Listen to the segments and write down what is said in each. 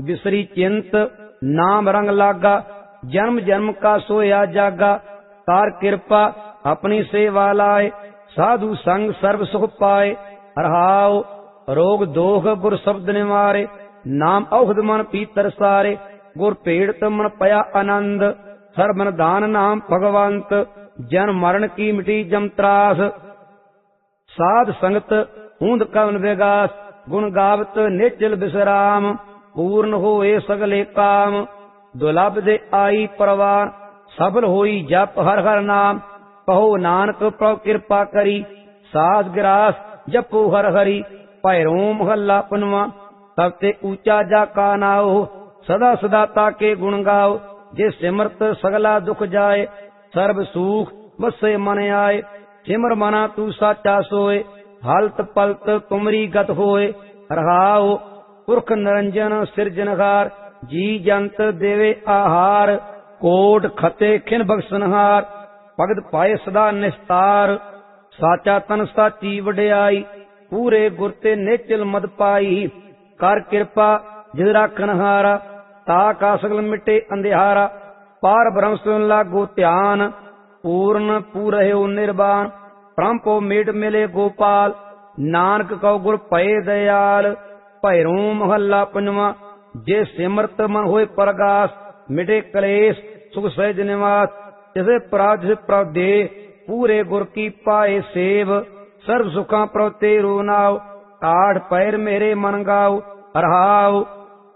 बिसरी चिंत नाम रंग लागा, जन्म जन्म का सोया जागा। कार कृपा अपनी सेवा लाए, साधु संग सर्व सुख पाए। रहाओ रोग दोख गुर शब्द निवारे, नाम औषध मन पीतर सारे। गुर पीड़ित मन पया आनंद, सर्वन दान नाम भगवंत। जन्म मरण की मिटी जम त्रास, साध संगत ऊंद कवन विगास। गुण गावत निचल विश्राम, पूर्ण होए सगले काम। दुलभ दे आई परवान, सफल होई जप हर हर नाम। कहो नानक प्रभु कृपा करी, सास गिरास जपो हर हरि। भैरो महला पनवा, तब ते ऊंचा जा का नाओ। सदा सदा ताके गुण गाओ, जे सिमरत सगला दुख जाए। सर्ब सुख बसे मन आए, सिमर मना तू साचा सोए। हलत पलत तुमरी गत होए, रहाओ पुरख निरंजन सिरजनहार। जी जंत देवे आहार, कोट खते खिन बख्शनहार। भगत पाए सदा निस्तार, साचा तन साची वड्याई। पूरे गुर ते निचल मद पाई, कर कृपा जिस राखनहारा। ताका सगल मिटे अंधियारा, पार ब्रह्म सुन लागो ध्यान। पूर्ण पूरह्यो निर्वाण, परम पो मेट मिले गोपाल। नानक कौ गुर पए दयाल, भैरो महला पंजवा। जे सिमरत मन होए परगास, मिटे कलेश सुख सहज निवास। जिसे प्राप्त जिसे प्रभ दे, पूरे गुर की पाए सेव। सर्व सुखा प्रभ तेरो नाव, काढ़ पैर मेरे मन गाओ। रहाओ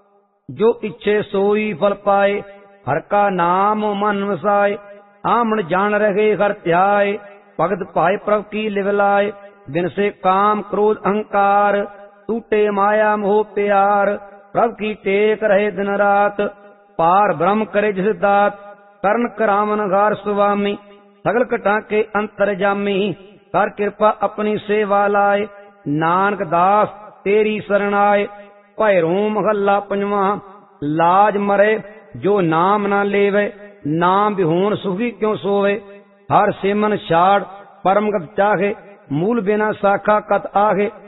जो इच्छे सोई फल पाए, हर का नाम मन वसाए। आमन जान रहे हर त्याय, भगत पाए प्रभ की लिवलाए। बिन से काम क्रोध अहंकार, टूटे माया मोह प्यार। प्रभ की टेक रहे दिन रात, पार ब्रह्म करे जिस दात। कर्ण करावन गार स्वामी, सगल कटा के अंतर जामी। कर कृपा अपनी सेवा लाए, नानक दास तेरी शरणाए। भैरो महला पंजवा, लाज मरे जो नाम ना लेवे। नाम बिहोन सुखी क्यों सोवे। हर सिमन छाड़ परम गत चाहे, मूल बिना शाखा कत आगे।